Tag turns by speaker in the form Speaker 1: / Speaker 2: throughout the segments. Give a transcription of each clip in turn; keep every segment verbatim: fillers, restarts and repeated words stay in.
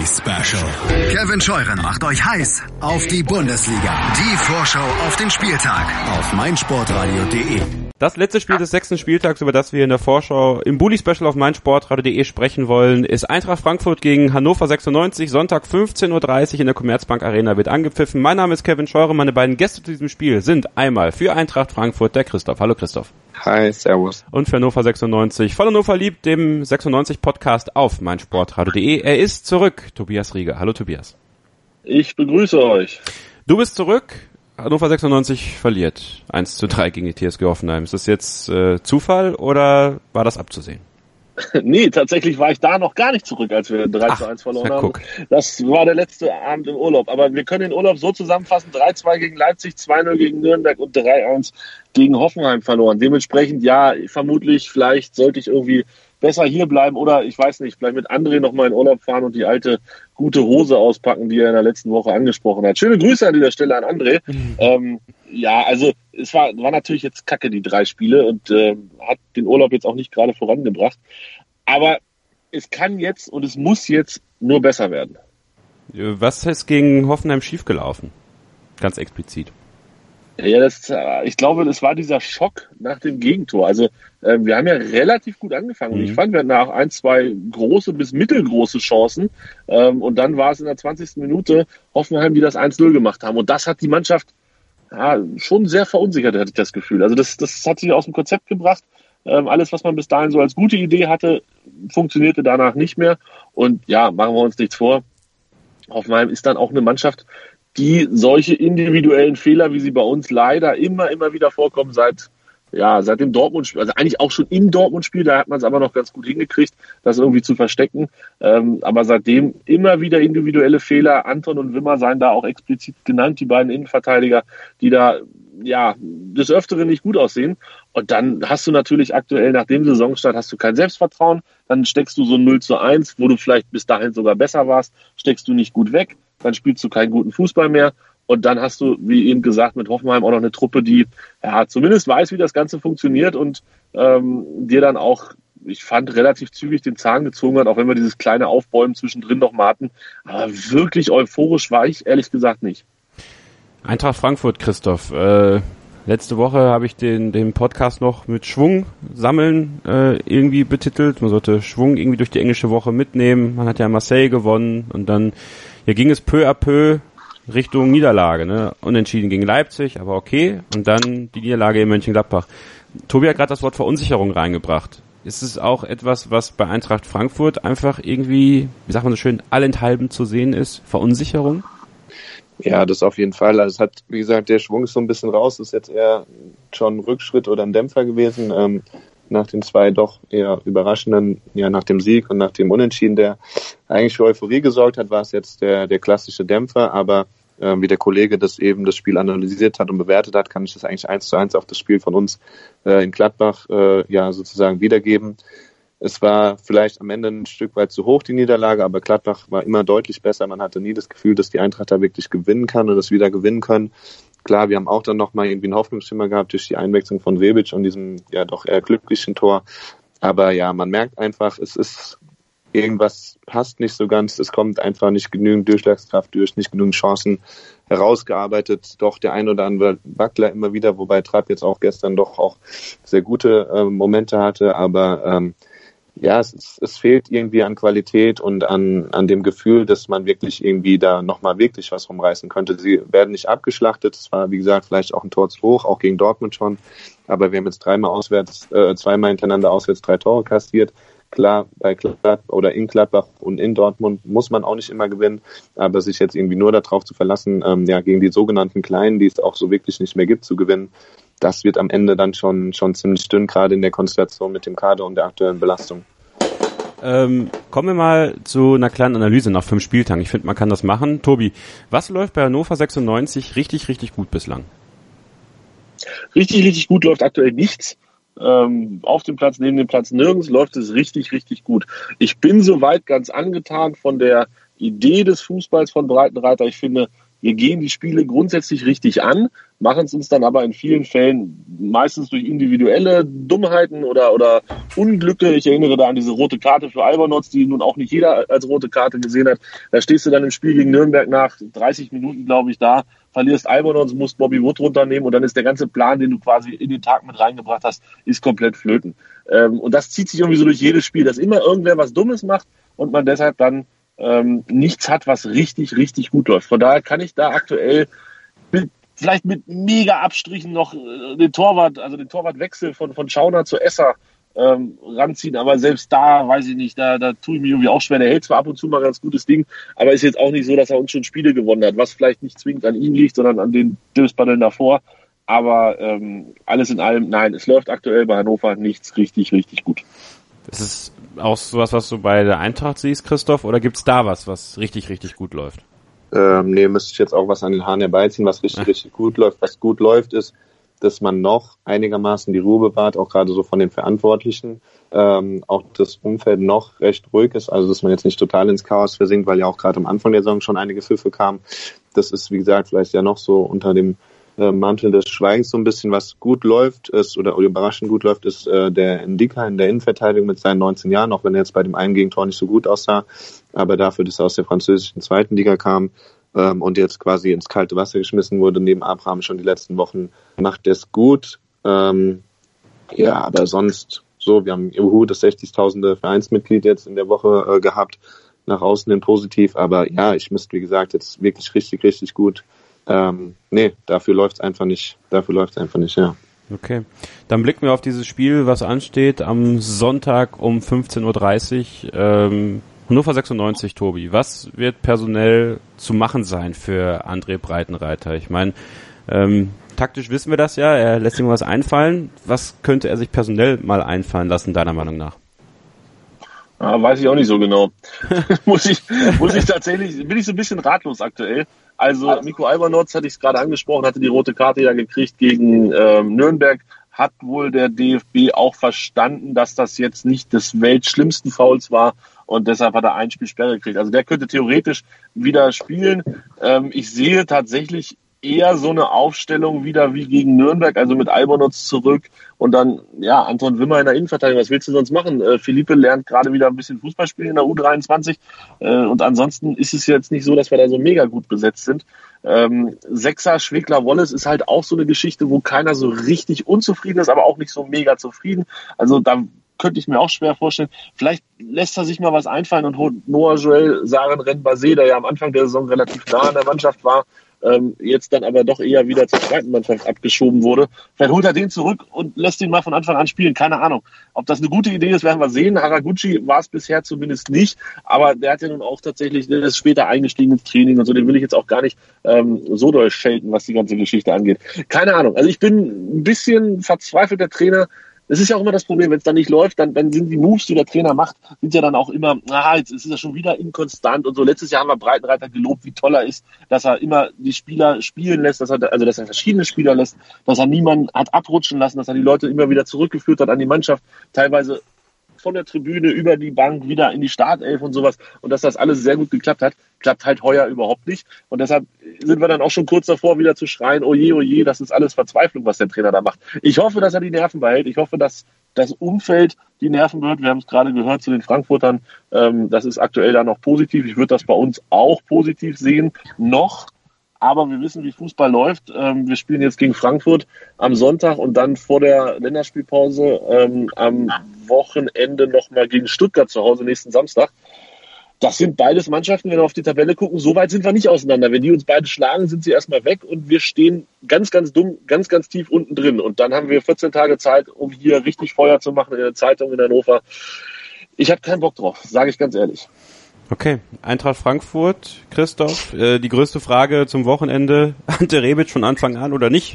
Speaker 1: Bully Special. Kevin Scheuren macht euch heiß auf die Bundesliga. Die Vorschau auf den Spieltag auf meinsportradio punkt de.
Speaker 2: Das letzte Spiel des sechsten Spieltags, über das wir in der Vorschau im Bully Special auf meinsportradio punkt de sprechen wollen, ist Eintracht Frankfurt gegen Hannover sechsundneunzig. Sonntag fünfzehn Uhr dreißig in der Commerzbank Arena wird angepfiffen. Mein Name ist Kevin Scheuren. Meine beiden Gäste zu diesem Spiel sind einmal für Eintracht Frankfurt der Christoph. Hallo Christoph.
Speaker 3: Hi, servus.
Speaker 2: Und für Hannover sechsundneunzig, voll Hannover liebt, dem sechsundneunzig-Podcast auf meinsportradio punkt de. Er ist zurück, Tobias Rieger. Hallo Tobias.
Speaker 4: Ich begrüße euch.
Speaker 2: Du bist zurück. Hannover sechsundneunzig verliert eins zu drei gegen die T S G Hoffenheim. Ist das jetzt äh, Zufall oder war das abzusehen?
Speaker 4: Nee, tatsächlich war ich da noch gar nicht zurück, als wir drei zu eins verloren haben. Das war der letzte Abend im Urlaub. Aber wir können den Urlaub so zusammenfassen: drei zwei gegen Leipzig, zwei null gegen Nürnberg und drei eins gegen Hoffenheim verloren. Dementsprechend, ja, vermutlich, vielleicht sollte ich irgendwie besser hier bleiben oder, ich weiß nicht, vielleicht mit André noch mal in Urlaub fahren und die alte gute Hose auspacken, die er in der letzten Woche angesprochen hat. Schöne Grüße an dieser Stelle an André. Mhm. Ähm, ja, also es war, war natürlich jetzt kacke, die drei Spiele, und äh, hat den Urlaub jetzt auch nicht gerade vorangebracht. Aber es kann jetzt und es muss jetzt nur besser werden.
Speaker 2: Was ist gegen Hoffenheim schiefgelaufen? Ganz explizit.
Speaker 4: Ja, das, ich glaube, das war dieser Schock nach dem Gegentor. Also äh, wir haben ja relativ gut angefangen. Mhm. Und ich fand, wir hatten auch ein, zwei große bis mittelgroße Chancen. Ähm, und dann war es in der zwanzigsten Minute Hoffenheim, die das eins null gemacht haben. Und das hat die Mannschaft ja, schon sehr verunsichert, hatte ich das Gefühl. Also das, das hat sich aus dem Konzept gebracht. Ähm, alles, was man bis dahin so als gute Idee hatte, funktionierte danach nicht mehr. Und ja, machen wir uns nichts vor. Hoffenheim ist dann auch eine Mannschaft, die solche individuellen Fehler, wie sie bei uns leider immer, immer wieder vorkommen, seit, ja, seit dem Dortmund-Spiel, also eigentlich auch schon im Dortmund-Spiel, da hat man es aber noch ganz gut hingekriegt, das irgendwie zu verstecken. Ähm, aber seitdem immer wieder individuelle Fehler. Anton und Wimmer seien da auch explizit genannt, die beiden Innenverteidiger, die da, ja, des Öfteren nicht gut aussehen. Und dann hast du natürlich aktuell nach dem Saisonstart hast du kein Selbstvertrauen, dann steckst du so null zu eins, wo du vielleicht bis dahin sogar besser warst, steckst du nicht gut weg, dann spielst du keinen guten Fußball mehr, und dann hast du, wie eben gesagt, mit Hoffenheim auch noch eine Truppe, die ja zumindest weiß, wie das Ganze funktioniert und ähm, dir dann auch, ich fand, relativ zügig den Zahn gezogen hat, auch wenn wir dieses kleine Aufbäumen zwischendrin noch mal hatten. Aber wirklich euphorisch war ich ehrlich gesagt nicht.
Speaker 2: Eintracht Frankfurt, Christoph. Äh, letzte Woche habe ich den, den Podcast noch mit Schwung sammeln äh, irgendwie betitelt. Man sollte Schwung irgendwie durch die englische Woche mitnehmen. Man hat ja Marseille gewonnen und dann hier ging es peu à peu Richtung Niederlage, ne? Unentschieden gegen Leipzig, aber okay. Und dann die Niederlage in Mönchengladbach. Tobi hat gerade das Wort Verunsicherung reingebracht. Ist es auch etwas, was bei Eintracht Frankfurt einfach irgendwie, wie sagt man so schön, allenthalben zu sehen ist? Verunsicherung?
Speaker 3: Ja, das auf jeden Fall. Also es hat, wie gesagt, der Schwung ist so ein bisschen raus. Das ist jetzt eher schon ein Rückschritt oder ein Dämpfer gewesen. Ähm, nach den zwei doch eher überraschenden, ja, nach dem Sieg und nach dem Unentschieden, der eigentlich für Euphorie gesorgt hat, war es jetzt der, der klassische Dämpfer. Aber äh, wie der Kollege das eben das Spiel analysiert hat und bewertet hat, kann ich das eigentlich eins zu eins auf das Spiel von uns äh, in Gladbach äh, ja sozusagen wiedergeben. Es war vielleicht am Ende ein Stück weit zu hoch, die Niederlage, aber Gladbach war immer deutlich besser. Man hatte nie das Gefühl, dass die Eintracht da wirklich gewinnen kann oder das wieder gewinnen können. Klar, wir haben auch dann nochmal irgendwie einen Hoffnungsschimmer gehabt durch die Einwechslung von Rebic und diesem ja doch eher glücklichen Tor. Aber ja, man merkt einfach, es ist irgendwas passt nicht so ganz. Es kommt einfach nicht genügend Durchschlagskraft durch, nicht genügend Chancen herausgearbeitet. Doch der ein oder andere Wackler immer wieder, wobei Trapp jetzt auch gestern doch auch sehr gute äh, Momente hatte. Aber ähm, ja, es, es, es fehlt irgendwie an Qualität und an, an dem Gefühl, dass man wirklich irgendwie da nochmal wirklich was rumreißen könnte. Sie werden nicht abgeschlachtet. Es war, wie gesagt, vielleicht auch ein Tor zu hoch, auch gegen Dortmund schon. Aber wir haben jetzt dreimal auswärts, äh, zweimal hintereinander auswärts drei Tore kassiert. Klar, bei Gladbach oder in Gladbach und in Dortmund muss man auch nicht immer gewinnen. Aber sich jetzt irgendwie nur darauf zu verlassen, ähm, ja, gegen die sogenannten Kleinen, die es auch so wirklich nicht mehr gibt, zu gewinnen, das wird am Ende dann schon schon ziemlich dünn, gerade in der Konstellation mit dem Kader und der aktuellen Belastung.
Speaker 2: Ähm, kommen wir mal zu einer kleinen Analyse nach fünf Spieltagen. Ich finde, man kann das machen. Tobi, was läuft bei Hannover sechsundneunzig richtig, richtig gut bislang?
Speaker 4: Richtig, richtig gut läuft aktuell nichts. Ähm, auf dem Platz, neben dem Platz, nirgends läuft es richtig, richtig gut. Ich bin soweit ganz angetan von der Idee des Fußballs von Breitenreiter. Ich finde, wir gehen die Spiele grundsätzlich richtig an. machen es uns dann aber in vielen Fällen meistens durch individuelle Dummheiten oder, oder Unglücke. Ich erinnere da an diese rote Karte für Albonots, die nun auch nicht jeder als rote Karte gesehen hat. Da stehst du dann im Spiel gegen Nürnberg nach dreißig Minuten, glaube ich, da, verlierst Albonots, musst Bobby Wood runternehmen und dann ist der ganze Plan, den du quasi in den Tag mit reingebracht hast, ist komplett flöten. Ähm, und das zieht sich irgendwie so durch jedes Spiel, dass immer irgendwer was Dummes macht und man deshalb dann ähm, nichts hat, was richtig, richtig gut läuft. Von daher kann ich da aktuell mit, vielleicht mit mega Abstrichen noch äh, den Torwart, also den Torwartwechsel von, von Schauner zu Esser ähm, ranziehen, aber selbst da, weiß ich nicht, da, da tue ich mich irgendwie auch schwer. Der hält zwar ab und zu mal ganz gutes Ding, aber ist jetzt auch nicht so, dass er uns schon Spiele gewonnen hat, was vielleicht nicht zwingend an ihm liegt, sondern an den Döspaddeln davor. Aber ähm, alles in allem, nein, es läuft aktuell bei Hannover nichts richtig, richtig gut.
Speaker 2: Ist es auch sowas, was du bei der Eintracht siehst, Christoph, oder gibt's da was, was richtig, richtig gut läuft?
Speaker 3: Ähm, nee, müsste ich jetzt auch was an den Haaren herbeiziehen, was richtig, Ach. richtig gut läuft. Was gut läuft, ist, dass man noch einigermaßen die Ruhe bewahrt, auch gerade so von den Verantwortlichen. Ähm, auch das Umfeld noch recht ruhig ist, also dass man jetzt nicht total ins Chaos versinkt, weil ja auch gerade am Anfang der Saison schon einige Pfiffe kamen. Das ist, wie gesagt, vielleicht ja noch so unter dem äh, Mantel des Schweigens so ein bisschen, was gut läuft, ist oder, oder überraschend gut läuft, ist äh, der Ndika in der Innenverteidigung mit seinen neunzehn Jahren, auch wenn er jetzt bei dem einen Gegentor nicht so gut aussah, aber dafür, dass er aus der französischen zweiten Liga kam, ähm, und jetzt quasi ins kalte Wasser geschmissen wurde, neben Abraham schon die letzten Wochen, macht er es gut. Ähm, ja, aber sonst so, wir haben Juhu, das sechzigtausende Vereinsmitglied jetzt in der Woche äh, gehabt, nach außen hin positiv, aber ja, ich müsste, wie gesagt, jetzt wirklich richtig, richtig gut. Ähm, nee, dafür läuft's einfach nicht, dafür läuft's einfach nicht, ja.
Speaker 2: Okay, dann blicken wir auf dieses Spiel, was ansteht am Sonntag um fünfzehn Uhr dreißig. Ähm, Hannover sechsundneunzig, Tobi. Was wird personell zu machen sein für André Breitenreiter? Ich meine, ähm, taktisch wissen wir das ja, er lässt ihm was einfallen. Was könnte er sich personell mal einfallen lassen, deiner Meinung nach?
Speaker 4: Ah, weiß ich auch nicht so genau. muss ich, muss ich tatsächlich, bin ich so ein bisschen ratlos aktuell. Also Mikko Albonots, hatte ich es gerade angesprochen, hatte die rote Karte ja gekriegt gegen ähm, Nürnberg. Hat wohl der D F B auch verstanden, dass das jetzt nicht des weltschlimmsten Fouls war und deshalb hat er ein Spiel Sperre gekriegt. Also der könnte theoretisch wieder spielen. Ähm, ich sehe tatsächlich eher so eine Aufstellung wieder wie gegen Nürnberg, also mit Albonots zurück und dann, ja, Anton Wimmer in der Innenverteidigung. Was willst du sonst machen? Äh, Philippe lernt gerade wieder ein bisschen Fußball spielen in der U dreiundzwanzig äh, und ansonsten ist es jetzt nicht so, dass wir da so mega gut besetzt sind. Ähm, Sechser Schwegler-Wallace ist halt auch so eine Geschichte, wo keiner so richtig unzufrieden ist, aber auch nicht so mega zufrieden. Also da könnte ich mir auch schwer vorstellen. Vielleicht lässt er sich mal was einfallen und holt Noah Joel Saren-Renbase, der ja am Anfang der Saison relativ nah an der Mannschaft war, ähm, jetzt dann aber doch eher wieder zur zweiten Mannschaft abgeschoben wurde. Vielleicht holt er den zurück und lässt ihn mal von Anfang an spielen. Keine Ahnung. Ob das eine gute Idee ist, werden wir sehen. Haraguchi war es bisher zumindest nicht, aber der hat ja nun auch tatsächlich, der ist später eingestiegen ins Training und so, den will ich jetzt auch gar nicht ähm, so doll schelten, was die ganze Geschichte angeht. Keine Ahnung. Also ich bin ein bisschen verzweifelt, der Trainer. Das ist ja auch immer das Problem, wenn es dann nicht läuft, dann, dann sind die Moves, die der Trainer macht, sind ja dann auch immer, ah, jetzt ist er schon wieder inkonstant und so. Letztes Jahr haben wir Breitenreiter gelobt, wie toll er ist, dass er immer die Spieler spielen lässt, dass er, also dass er verschiedene Spieler lässt, dass er niemanden hat abrutschen lassen, dass er die Leute immer wieder zurückgeführt hat an die Mannschaft, teilweise von der Tribüne über die Bank wieder in die Startelf und sowas und dass das alles sehr gut geklappt hat, klappt halt heuer überhaupt nicht und deshalb sind wir dann auch schon kurz davor, wieder zu schreien, oh je, oh je, das ist alles Verzweiflung, was der Trainer da macht. Ich hoffe, dass er die Nerven behält, ich hoffe, dass das Umfeld die Nerven behält, wir haben es gerade gehört zu den Frankfurtern, ähm, das ist aktuell da noch positiv, ich würde das bei uns auch positiv sehen, noch. Aber wir wissen, wie Fußball läuft. Ähm, wir spielen jetzt gegen Frankfurt am Sonntag und dann vor der Länderspielpause ähm, am Wochenende nochmal gegen Stuttgart zu Hause nächsten Samstag. Das sind beides Mannschaften, wenn wir auf die Tabelle gucken, so weit sind wir nicht auseinander. Wenn die uns beide schlagen, sind sie erstmal weg und wir stehen ganz, ganz dumm, ganz, ganz tief unten drin. Und dann haben wir vierzehn Tage Zeit, um hier richtig Feuer zu machen in der Zeitung in Hannover. Ich habe keinen Bock drauf, sage ich ganz ehrlich.
Speaker 2: Okay, Eintracht Frankfurt, Christoph, äh, die größte Frage zum Wochenende, Ante Rebic von Anfang an oder nicht?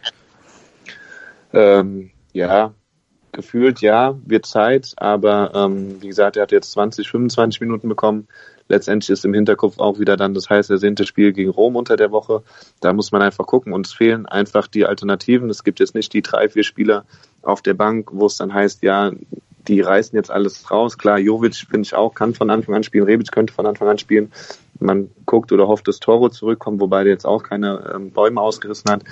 Speaker 3: Ähm, ja, gefühlt ja, wird Zeit, aber ähm, wie gesagt, er hat jetzt zwanzig, fünfundzwanzig Minuten bekommen. Letztendlich ist im Hinterkopf auch wieder dann das heiß ersehnte Spiel gegen Rom unter der Woche. Da muss man einfach gucken und es fehlen einfach die Alternativen. Es gibt jetzt nicht die drei, vier Spieler auf der Bank, wo es dann heißt, ja, die reißen jetzt alles raus. Klar, Jovic, finde ich auch, kann von Anfang an spielen. Rebic könnte von Anfang an spielen. Man guckt oder hofft, dass Toro zurückkommt, wobei der jetzt auch keine ähm, Bäume ausgerissen hat.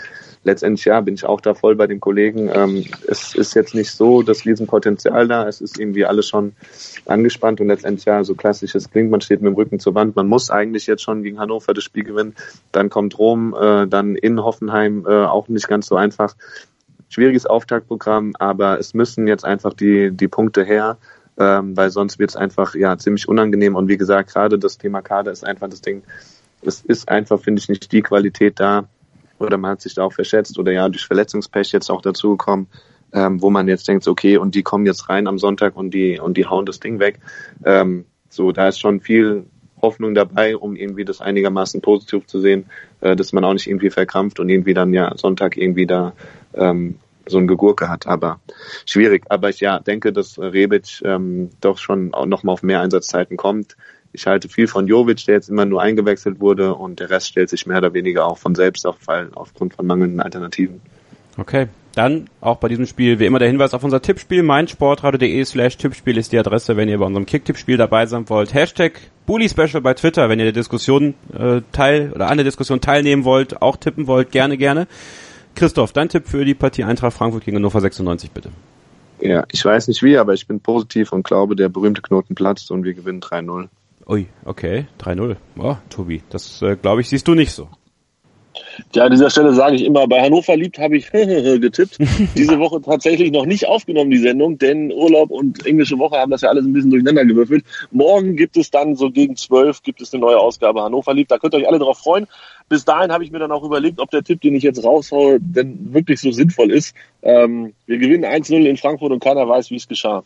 Speaker 3: letztendlich ja, bin ich auch da voll bei den Kollegen. Ähm, es ist jetzt nicht so das Riesenpotenzial da. Es ist irgendwie alles schon angespannt und letztendlich ja, so klassisch es klingt, man steht mit dem Rücken zur Wand. Man muss eigentlich jetzt schon gegen Hannover das Spiel gewinnen. Dann kommt Rom, äh, dann in Hoffenheim, äh, auch nicht ganz so einfach. Schwieriges Auftaktprogramm, aber es müssen jetzt einfach die, die Punkte her, ähm, weil sonst wird es einfach ja ziemlich unangenehm. Und wie gesagt, gerade das Thema Kader ist einfach das Ding. Es ist einfach, finde ich, nicht die Qualität da, oder man hat sich da auch verschätzt oder ja durch Verletzungspech jetzt auch dazugekommen, ähm, wo man jetzt denkt, okay, und die kommen jetzt rein am Sonntag und die und die hauen das Ding weg. Ähm, so, da ist schon viel Hoffnung dabei, um irgendwie das einigermaßen positiv zu sehen, äh, dass man auch nicht irgendwie verkrampft und irgendwie dann ja Sonntag irgendwie da ähm, so ein Gegurke hat, aber schwierig. Aber ich ja denke, dass Rebic ähm, doch schon auch noch mal auf mehr Einsatzzeiten kommt. Ich halte viel von Jovic, der jetzt immer nur eingewechselt wurde, und der Rest stellt sich mehr oder weniger auch von selbst auf, weil aufgrund von mangelnden Alternativen.
Speaker 2: Okay, dann auch bei diesem Spiel wie immer der Hinweis auf unser Tippspiel. meinsportradio.de slash Tippspiel ist die Adresse, wenn ihr bei unserem Kick-Tippspiel dabei sein wollt. Hashtag Bully Special bei Twitter, wenn ihr der Diskussion äh, teil oder an der Diskussion teilnehmen wollt, auch tippen wollt, gerne, gerne. Christoph, dein Tipp für die Partie Eintracht Frankfurt gegen Hannover sechsundneunzig, bitte.
Speaker 3: Ja, ich weiß nicht wie, aber ich bin positiv und glaube, der berühmte Knoten platzt und wir gewinnen drei null.
Speaker 2: Ui, okay, drei null. Oh, Tobi, das äh, glaube ich, siehst du nicht so.
Speaker 4: Ja, an dieser Stelle sage ich immer, bei Hannover liebt habe ich getippt. Diese Woche tatsächlich noch nicht aufgenommen, die Sendung, denn Urlaub und englische Woche haben das ja alles ein bisschen durcheinander gewürfelt. Morgen gibt es dann so gegen zwölf gibt es eine neue Ausgabe Hannover liebt. Da könnt ihr euch alle drauf freuen. Bis dahin habe ich mir dann auch überlegt, ob der Tipp, den ich jetzt raushaue, denn wirklich so sinnvoll ist. Ähm, wir gewinnen eins null in Frankfurt und keiner weiß, wie es geschah.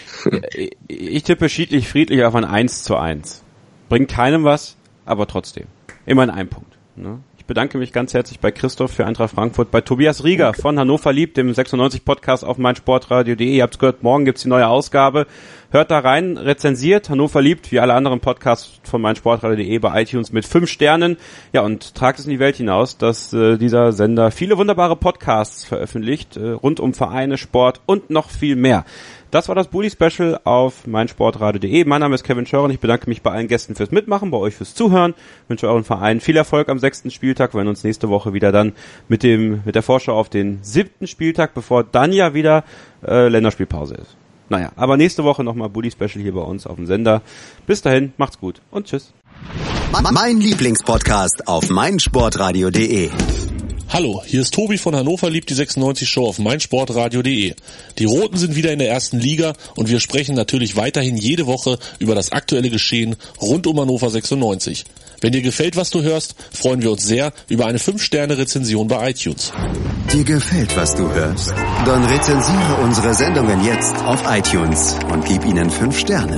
Speaker 2: Ich tippe schiedlich friedlich auf ein eins zu eins. Bringt keinem was, aber trotzdem. Immerhin ein Punkt. Ne? Ich bedanke mich ganz herzlich bei Christoph für Eintracht Frankfurt, bei Tobias Rieger von Hannover liebt, dem sechsundneunzig Podcast auf meinsportradio.de. Ihr habt es gehört, morgen gibt's die neue Ausgabe. Hört da rein, rezensiert Hannover liebt, wie alle anderen Podcasts von meinsportradio.de bei iTunes mit fünf Sternen. Ja, und tragt es in die Welt hinaus, dass äh, dieser Sender viele wunderbare Podcasts veröffentlicht, äh, rund um Vereine, Sport und noch viel mehr. Das war das Bully Special auf meinsportradio.de. Mein Name ist Kevin Scheuren. Ich bedanke mich bei allen Gästen fürs Mitmachen, bei euch fürs Zuhören. Wünsche euren Verein viel Erfolg am sechsten Spieltag. Wir werden uns nächste Woche wieder dann mit dem mit der Vorschau auf den siebten Spieltag, bevor dann ja wieder äh, Länderspielpause ist. Naja, aber nächste Woche nochmal Bully Special hier bei uns auf dem Sender. Bis dahin, macht's gut und tschüss.
Speaker 1: Mein Lieblingspodcast auf meinsportradio.de.
Speaker 5: Hallo, hier ist Tobi von Hannover liebt die sechsundneunzig Show auf meinsportradio.de. Die Roten sind wieder in der ersten Liga und wir sprechen natürlich weiterhin jede Woche über das aktuelle Geschehen rund um Hannover sechsundneunzig. Wenn dir gefällt, was du hörst, freuen wir uns sehr über eine fünf Sterne Rezension bei iTunes.
Speaker 1: Dir gefällt, was du hörst? Dann rezensiere unsere Sendungen jetzt auf iTunes und gib ihnen fünf Sterne.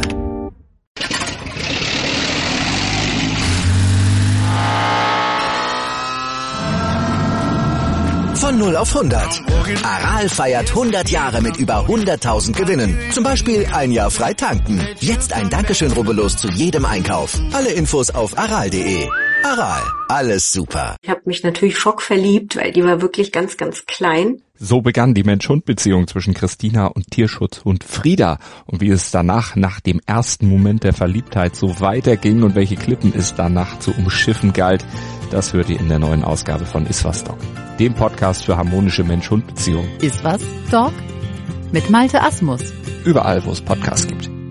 Speaker 1: Von null auf hundert. Aral feiert hundert Jahre mit über hunderttausend Gewinnen. Zum Beispiel ein Jahr frei tanken. Jetzt ein Dankeschön, rubbellos zu jedem Einkauf. Alle Infos auf aral punkt de. Aral, alles super.
Speaker 6: Ich habe mich natürlich schockverliebt, weil die war wirklich ganz, ganz klein.
Speaker 7: So begann die Mensch-Hund-Beziehung zwischen Christina und Tierschutzhund Frieda. Und wie es danach, nach dem ersten Moment der Verliebtheit, so weiterging und welche Klippen es danach zu umschiffen galt, das hört ihr in der neuen Ausgabe von Iswas Dog, dem Podcast für harmonische Mensch-Hund-Beziehungen.
Speaker 8: Iswas Dog? Mit Malte Asmus.
Speaker 7: Überall, wo es Podcasts gibt.